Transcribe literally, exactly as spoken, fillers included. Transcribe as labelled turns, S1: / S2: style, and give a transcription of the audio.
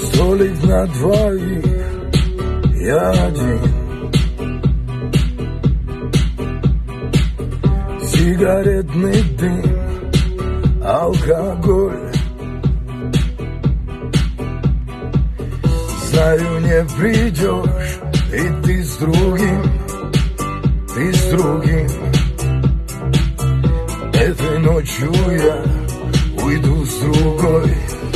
S1: Столик на двоих, я один. Сигаретный дым, алкоголь. Знаю, не придешь, и ты с другим, ты с другим. Этой ночью я уйду с другой.